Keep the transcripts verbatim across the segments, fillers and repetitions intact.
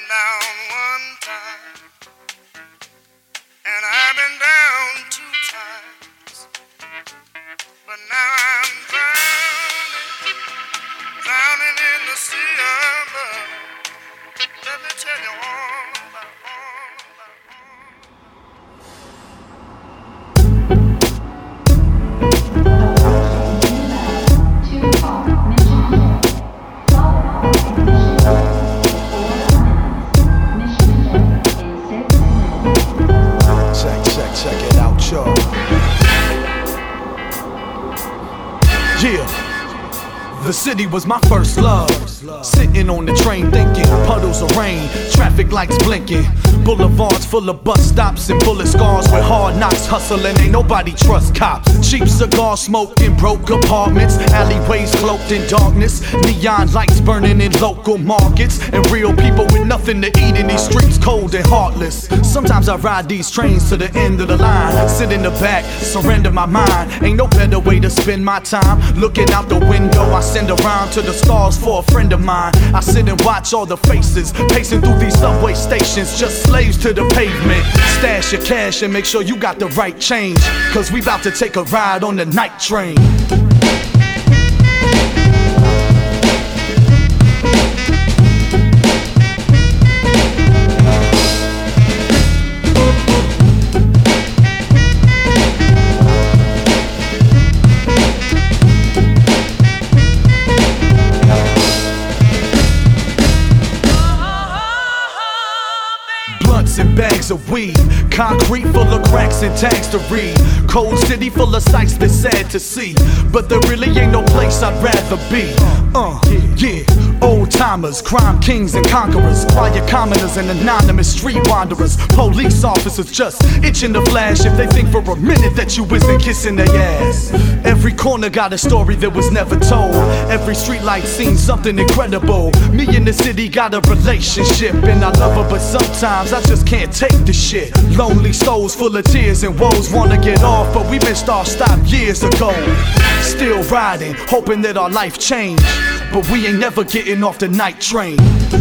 down one time, and I've been down two times, but now I'm drowning, drowning in the sea of love. Let me tell you all about, all about, Check, check, check it out, y'all. Yeah. The city was my first love. Sitting on the train thinking, puddles of rain, traffic lights blinking, boulevards full of bus stops and bullet scars with hard knocks hustling. Ain't nobody trust cops. Cheap cigar smoking, broke apartments, alleyways cloaked in darkness, neon lights burning in local markets, and real people with nothing to eat in these streets, cold and heartless. Sometimes I ride these trains to the end of the line, sit in the back, surrender my mind. Ain't no better way to spend my time. Looking out the window, I send around to the stars for a friend of mine. I sit and watch all the faces pacing through these subway stations, just slaves to the pavement. Stash your cash and make sure you got the right change, cause we about to take a ride on the night train. And bags of weed, concrete full of cracks and tags to read, cold city full of sights that's sad to see, but there really ain't no place I'd rather be. Uh, yeah, old timers, crime kings and conquerors, quiet commoners and anonymous street wanderers, police officers just itching to flash if they think for a minute that you isn't kissing their ass. Every corner got a story that was never told, every street light seen something incredible. Me and the city got a relationship and I love her, but sometimes I just can't take the shit. Lonely souls full of tears and woes wanna get off, but we been start-stopped years ago. Still riding, hoping that our life change, but we ain't never getting off the night train.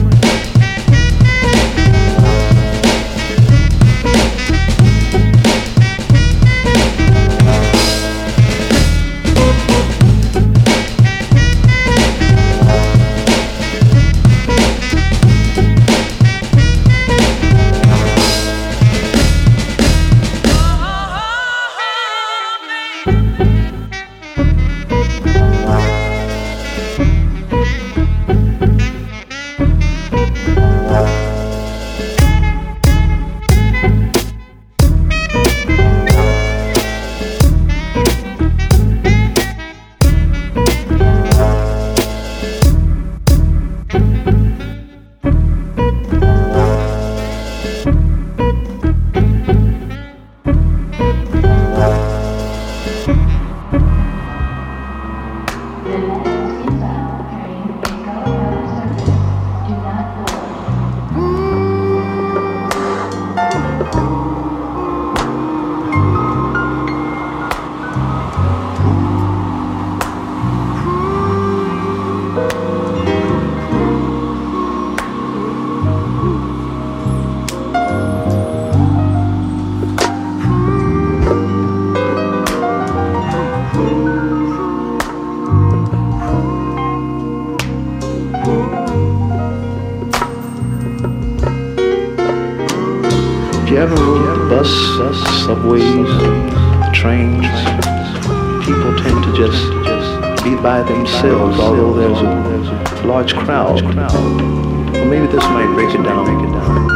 If you ever rode the bus, subways, trains, people tend to just be by themselves, although there's a large crowd. Well, maybe this might break it down.